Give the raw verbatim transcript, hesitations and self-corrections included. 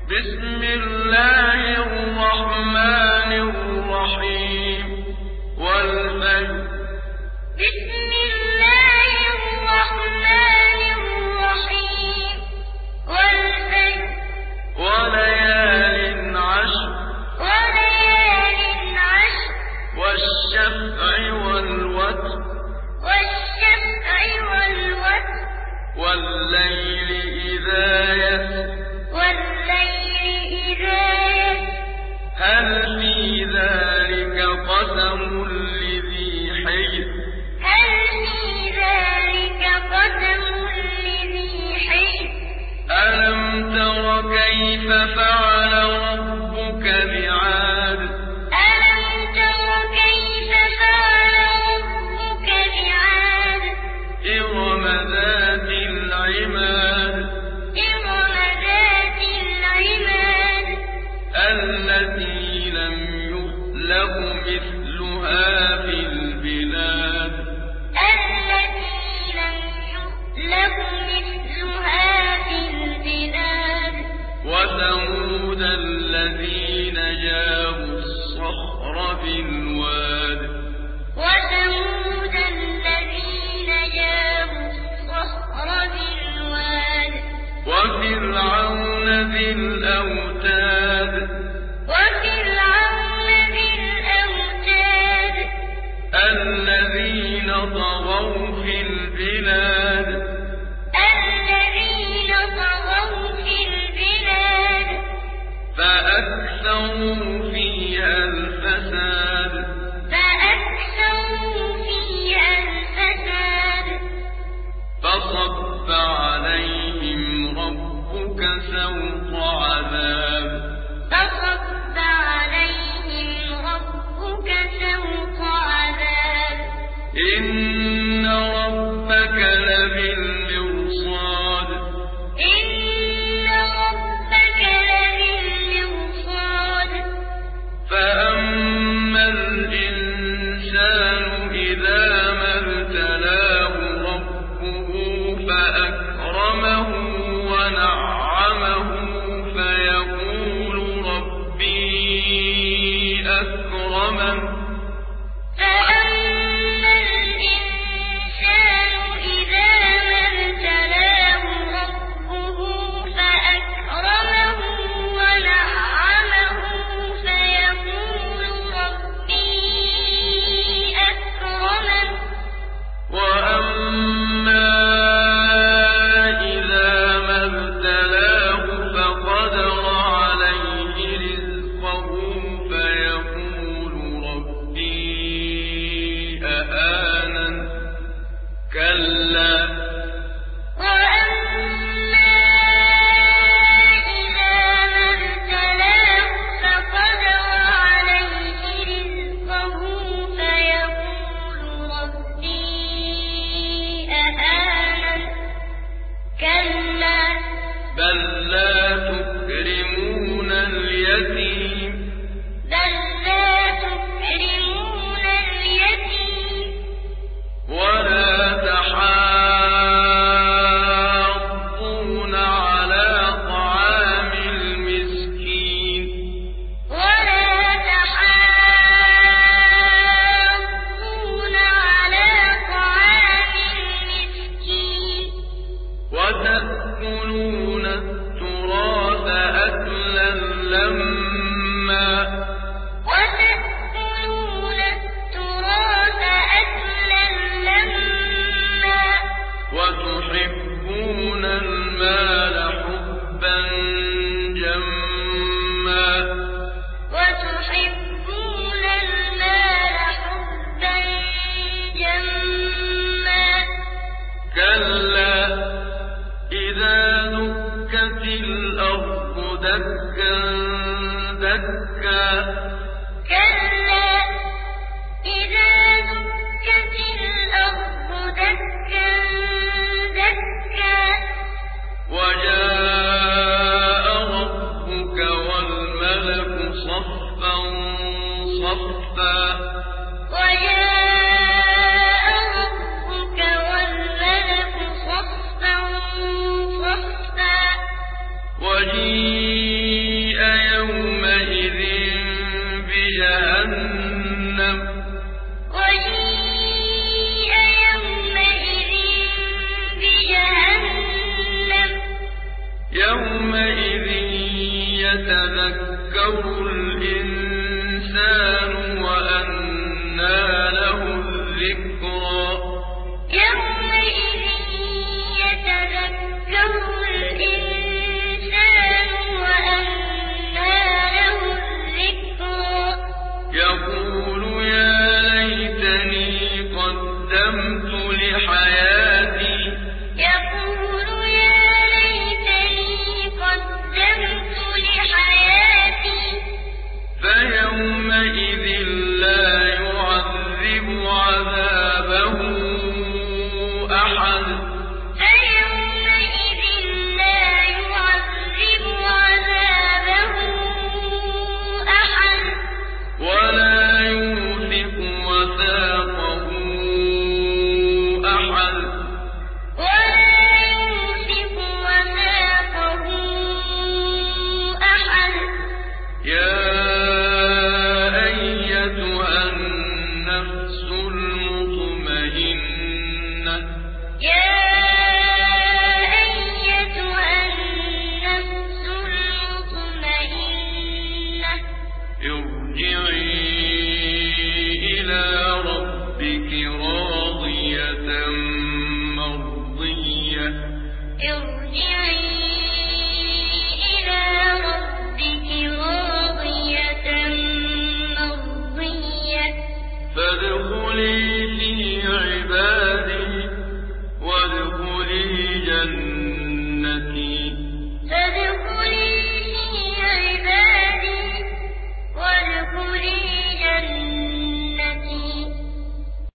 بسم الله الرحمن الرحيم والفجر بسم الله الرحمن الرحيم والفجر وليال عشر وليال عشر والشفع والوتر والشفع والوتر والليل إذا يسر والليل إذا يسر هل في ذلك قسم لذي حجر هل في ذلك قسم لذي حجر ألم تر كيف فعل ربك بعاد ألم تر كيف فعل ربك بعاد إرم ذات العماد إرم ذات العماد التي لم يخلق مثلها في البلاد التي لم يخلق مثلها في البلاد وثمود الذين جابوا الصخر بالواد وثمود الذين جابوا الصخر بالواد وفرعون ذي الأوتاد وفرعون ذي الأوتاد الذين طغوا في البلاد الذين طغوا في البلاد فأكثروا فيها الفساد فأكثروا فيها الفساد فصب عليهم ربك سوط عذاب فصب عليهم ربك سوط عذاب إن ربك لبالمرصاد إن ربك لبالمرصاد فأما الإنسان إذا ما ابتلاه ربه فأكرمه ونعمه فيقول ربي أكرمن فأما الإنسان إذا ما ابتلاه ربه فأكرمه ونعمه فيقول ربي أكرمن وأما إذا ما ابتلاه فقدر عليه رزقه فيقول ربي أهانن كلا وأما إذا ما ابتلاه فقدر عليه رزقه فيقول ربي أهانن كلا بل لا تكرمون اليتيم بل لا تكرمون اليتيم ولا تحاضون على طعام المسكين ولا تحاضون على طعام المسكين وتأكلون التراث أكلا لما وتأكلون التراث أكلا لما وتحبون المال حبا جما وتحبون المال حبا جما كلا إذا دكت الأرض دكا دكا كلا إذا دكت الأرض دكا دكا وجاء ربك والملك صفا صفا وجاء ربك والملك صفا صفا وجيء يتذكر الإنسان